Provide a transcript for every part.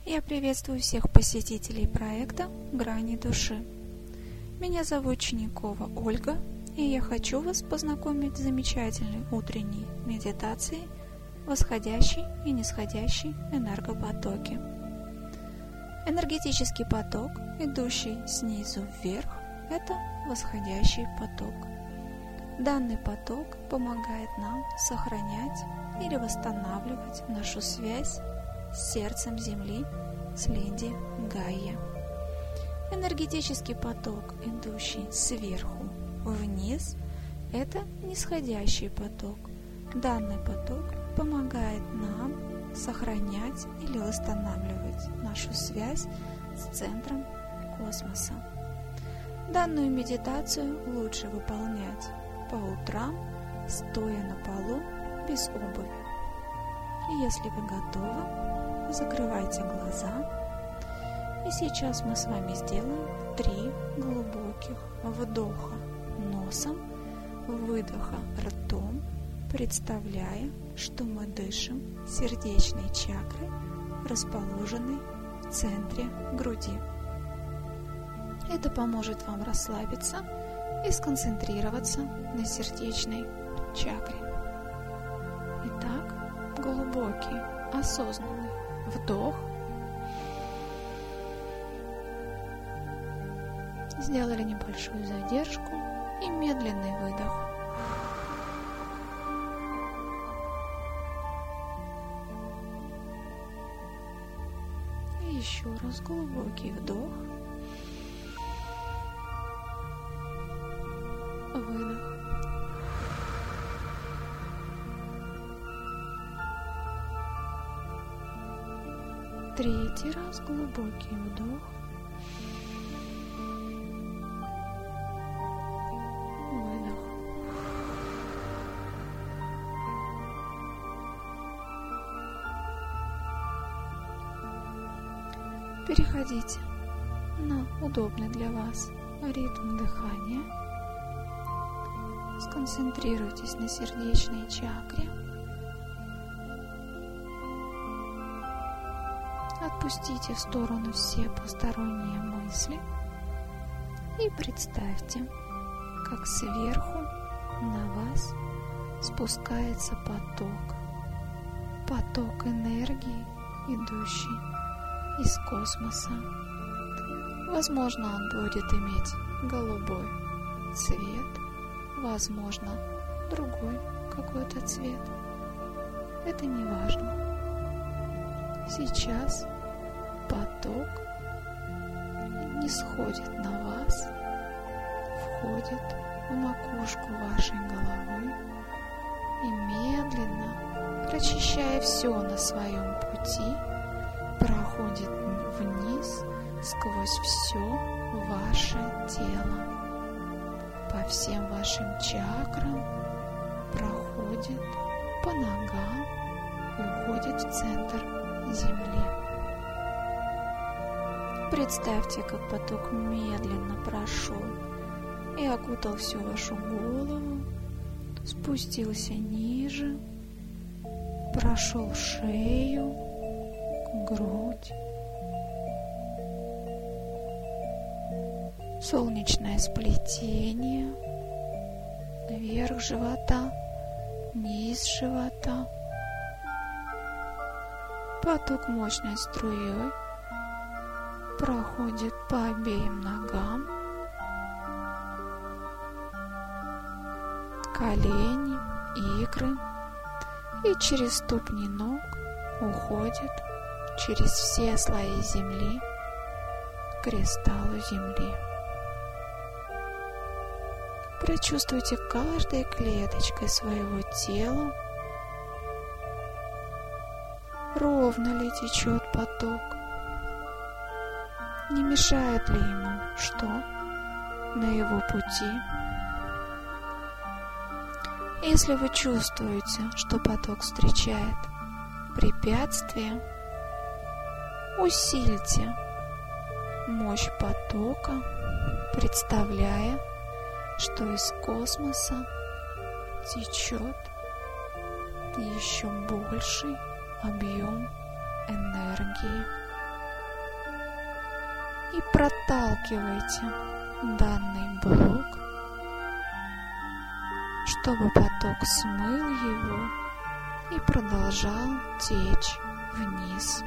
Я приветствую всех посетителей проекта «Грани души». Меня зовут Чинякова Ольга, и я хочу вас познакомить с замечательной утренней медитацией восходящей и нисходящей энергопотоки. Энергетический поток, идущий снизу вверх, это восходящий поток. Данный поток помогает нам сохранять или восстанавливать нашу связь с сердцем Земли, с Линди Гайя. Энергетический поток, идущий сверху вниз, это нисходящий поток. Данный поток помогает нам сохранять или восстанавливать нашу связь с центром космоса. Данную медитацию лучше выполнять по утрам, стоя на полу без обуви. И если вы готовы, закрывайте глаза. И сейчас мы с вами сделаем 3 глубоких вдоха носом, выдоха ртом, представляя, что мы дышим сердечной чакрой, расположенной в центре груди. Это поможет вам расслабиться и сконцентрироваться на сердечной чакре. Итак, глубокий, осознанный вдох. Сделали небольшую задержку и медленный выдох. И еще раз глубокий вдох. Выдох. Третий раз глубокий вдох. Выдох. Переходите на удобный для вас ритм дыхания. Сконцентрируйтесь на сердечной чакре. Отпустите в сторону все посторонние мысли и представьте, как сверху на вас спускается поток энергии, идущий из космоса. Возможно, он будет иметь голубой цвет, возможно, другой какой-то цвет. Это не важно. Сейчас поток не сходит на вас, входит в макушку вашей головы и медленно, прочищая все на своем пути, проходит вниз сквозь все ваше тело. По всем вашим чакрам проходит, по ногам и уходит в центр Земли. Представьте, как поток медленно прошел и окутал всю вашу голову, спустился ниже, прошел шею, грудь, солнечное сплетение, верх живота, низ живота. Поток мощной струей проходит по обеим ногам, колени, икры и через ступни ног уходит через все слои земли к кристаллу земли. Прочувствуйте каждой клеточкой своего тела, ровно ли течет поток, не мешает ли ему что на его пути. Если вы чувствуете, что поток встречает препятствия, усильте мощь потока, представляя, что из космоса течет еще больший объем энергии. и проталкивайте данный блок, чтобы поток смыл его и продолжал течь вниз.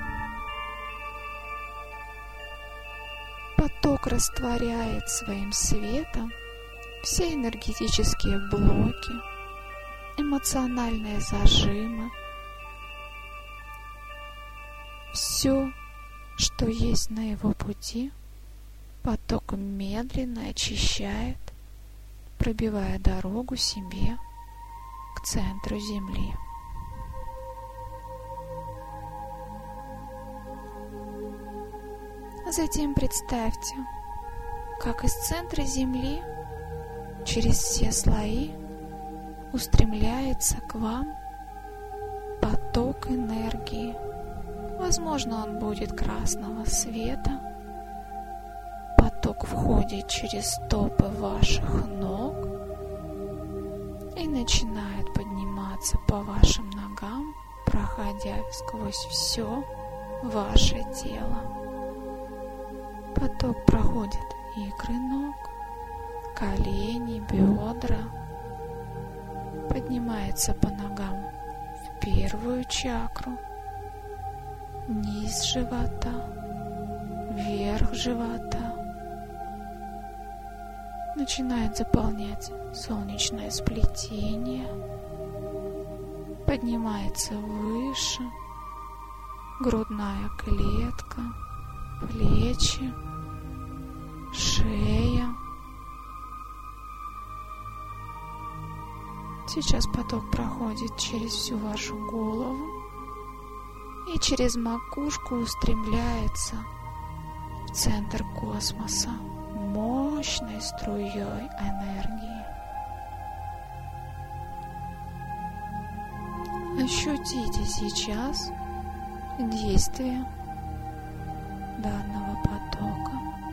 Поток растворяет своим светом все энергетические блоки, эмоциональные зажимы, все, что есть на его пути, поток медленно очищает, пробивая дорогу себе к центру Земли. Затем представьте, как из центра Земли через все слои устремляется к вам поток энергии. Возможно, он будет красного цвета. Поток входит через стопы ваших ног и начинает подниматься по вашим ногам, проходя сквозь все ваше тело. Поток проходит икры ног, колени, бедра, поднимается по ногам в первую чакру, низ живота, верх живота, начинает заполнять солнечное сплетение, поднимается выше, грудная клетка, плечи, шея. Сейчас поток проходит через всю вашу голову и через макушку устремляется в центр космоса мощной струей энергии. Ощутите сейчас действие данного потока,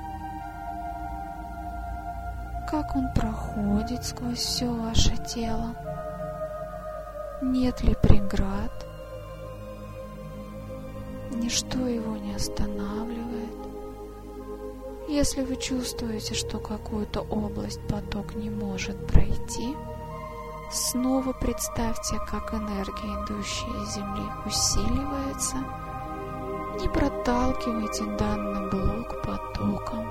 как он проходит сквозь все ваше тело, нет ли преград, ничто его не останавливает. Если вы чувствуете, что какую-то область поток не может пройти, снова представьте, как энергия, идущая из Земли, усиливается, и проталкивайте данный блок потоком.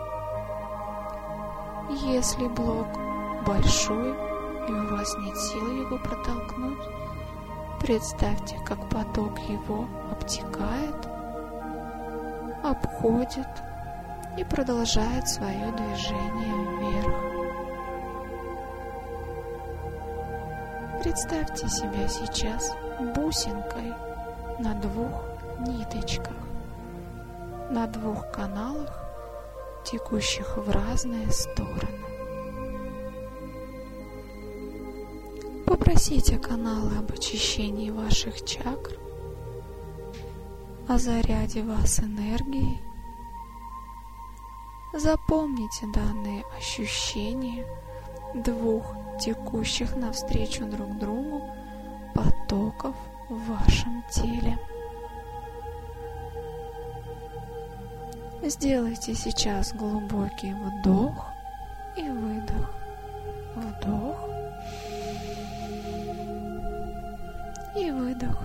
Если блок большой и у вас нет сил его протолкнуть, представьте, как поток его обтекает, обходит и продолжает свое движение вверх. Представьте себя сейчас бусинкой на двух ниточках, на двух каналах, текущих в разные стороны. Попросите каналы об очищении ваших чакр, о заряде вас энергией. Запомните данные ощущения двух текущих навстречу друг другу потоков в вашем теле. Сделайте сейчас глубокий вдох и выдох. Вдох и выдох.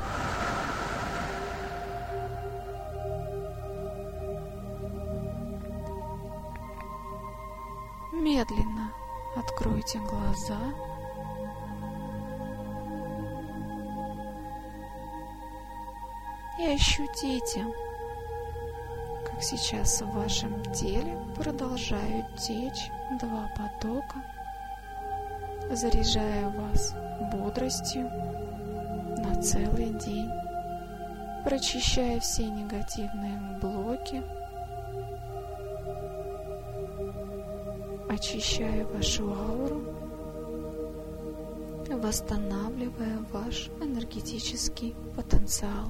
Медленно откройте глаза. И ощутите, как сейчас в вашем теле продолжают течь два потока, заряжая вас бодростью на целый день, прочищая все негативные блоки, очищая вашу ауру, восстанавливая ваш энергетический потенциал.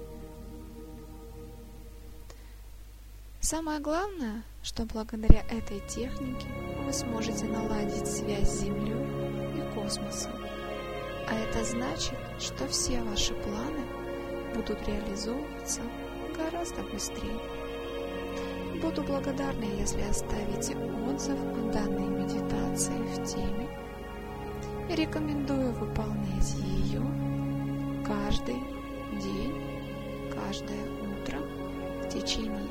Самое главное, что благодаря этой технике вы сможете наладить связь с Землей и космосом. А это значит, что все ваши планы будут реализовываться гораздо быстрее. Буду благодарна, если оставите отзыв о данной медитации в теме и рекомендую выполнять ее каждый день, каждое утро в течение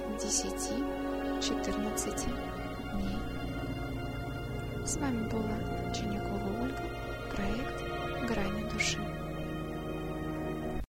10-14 дней. С вами была Ученикова Ольга, проект «Грани души».